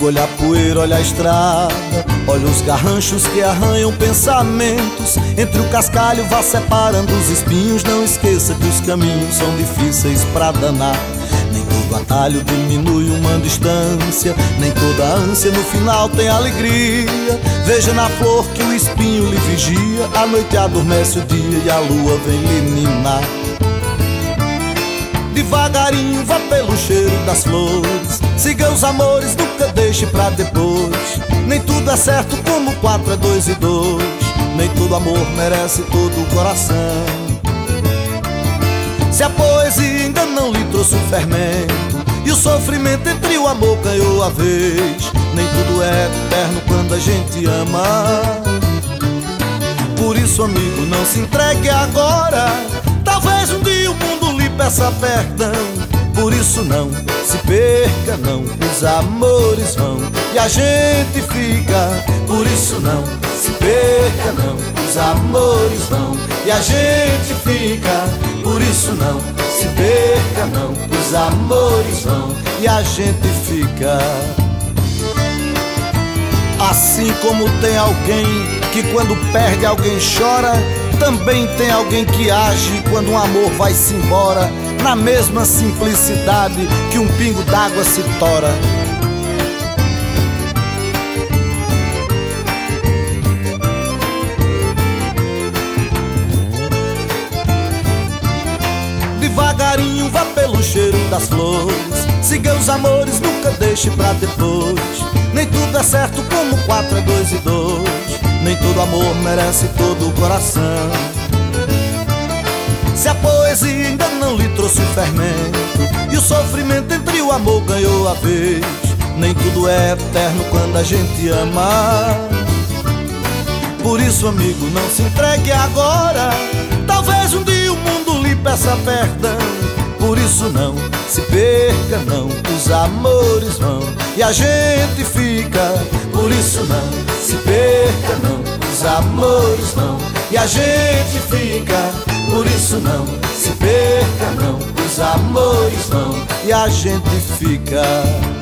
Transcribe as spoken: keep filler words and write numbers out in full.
amigo, olha a poeira, olha a estrada, olha os garranchos que arranham pensamentos. Entre o cascalho vá separando os espinhos. Não esqueça que os caminhos são difíceis pra danar. Nem todo atalho diminui uma distância, nem toda ânsia no final tem alegria. Veja na flor que o espinho lhe vigia. A noite adormece o dia e a lua vem lhe ninar. Devagarinho vá pelo cheiro das flores, siga os amores, nunca deixe pra depois. Nem tudo é certo como quatro é dois e dois. Nem todo amor merece todo o coração. Se a poesia ainda não lhe trouxe o fermento e o sofrimento entre o amor ganhou a vez, nem tudo é eterno quando a gente ama. Por isso, amigo, não se entregue agora. Talvez um dia o mundo lhe peça perdão. Por isso não se perca, não, os amores vão e a gente fica. Por isso não se perca, não, os amores vão e a gente fica. Por isso não se perca, não, os amores vão e a gente fica. Assim como tem alguém que quando perde alguém chora, também tem alguém que age quando um amor vai-se embora, na mesma simplicidade que um pingo d'água se tora. Devagarinho vá pelo cheiro das flores, siga os amores, nunca deixe pra depois. Nem tudo é certo como quatro é dois e dois. Nem todo amor merece todo o coração. Se a poesia ainda não lhe trouxe o fermento e o sofrimento entre o amor ganhou a vez, nem tudo é eterno quando a gente ama. Por isso, amigo, não se entregue agora. Talvez um dia o mundo lhe peça perdão. Por isso não se perca, não, os amores vão e a gente fica. Por isso não se perca, não, os amores vão e a gente fica. Por isso não se perca, não, os amores vão e a gente fica.